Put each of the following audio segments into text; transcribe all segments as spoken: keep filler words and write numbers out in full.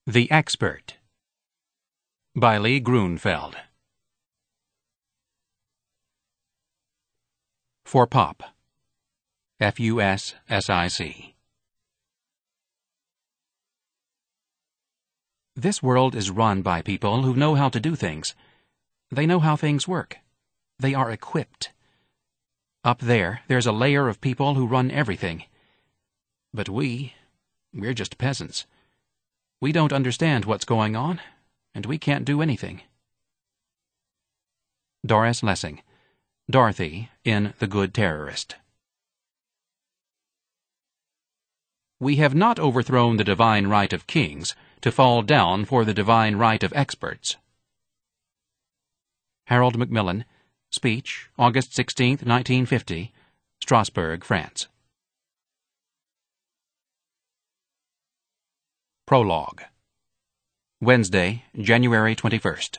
The Expert by Lee Grunfeld. For Pop. F U S S I C. This world is run by people who know how to do things. They know how things work. They are equipped. Up there, there's a layer of people who run everything. But we, we're just peasants. We don't understand what's going on, and we can't do anything. Doris Lessing, Dorothy in The Good Terrorist. We have not overthrown the divine right of kings to fall down for the divine right of experts. Harold Macmillan, speech, August sixteenth, nineteen fifty, Strasbourg, France. Prologue. Wednesday, January twenty-first.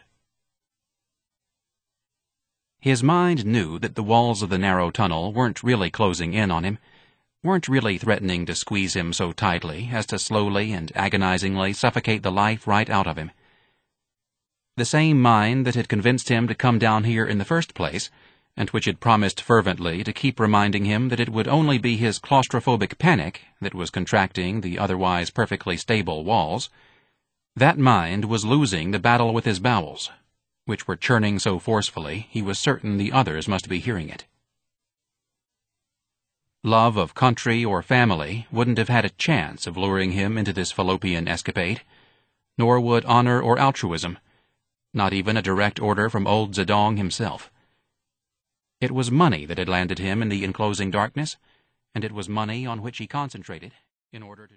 His mind knew that the walls of the narrow tunnel weren't really closing in on him, weren't really threatening to squeeze him so tightly as to slowly and agonizingly suffocate the life right out of him. The same mind that had convinced him to come down here in the first place, and which had promised fervently to keep reminding him that it would only be his claustrophobic panic that was contracting the otherwise perfectly stable walls, that mind was losing the battle with his bowels, which were churning so forcefully he was certain the others must be hearing it. Love of country or family wouldn't have had a chance of luring him into this fallopian escapade, nor would honor or altruism, not even a direct order from old Zedong himself. It was money that had landed him in the enclosing darkness, and it was money on which he concentrated in order to